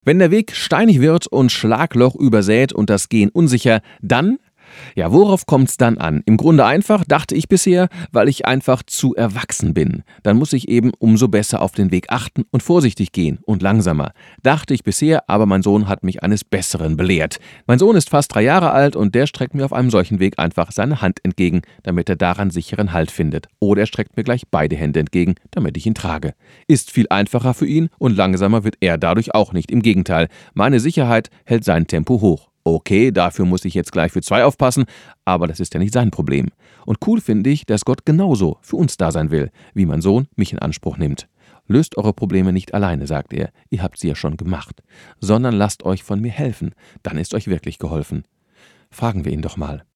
Wenn der Weg steinig wird und Schlagloch übersät und das Gehen unsicher, dann? Ja, worauf kommt's dann an? Im Grunde einfach, dachte ich bisher, weil ich einfach zu erwachsen bin. Dann muss ich eben umso besser auf den Weg achten und vorsichtig gehen und langsamer. Dachte ich bisher, aber mein Sohn hat mich eines Besseren belehrt. Mein Sohn ist fast 3 Jahre alt und der streckt mir auf einem solchen Weg einfach seine Hand entgegen, damit er daran sicheren Halt findet. Oder er streckt mir gleich beide Hände entgegen, damit ich ihn trage. Ist viel einfacher für ihn und langsamer wird er dadurch auch nicht. Im Gegenteil, meine Sicherheit hält sein Tempo hoch. Okay, dafür muss ich jetzt gleich für 2 aufpassen, aber das ist ja nicht sein Problem. Und cool finde ich, dass Gott genauso für uns da sein will, wie mein Sohn mich in Anspruch nimmt. Löst eure Probleme nicht alleine, sagt er, ihr habt sie ja schon gemacht, sondern lasst euch von mir helfen, dann ist euch wirklich geholfen. Fragen wir ihn doch mal.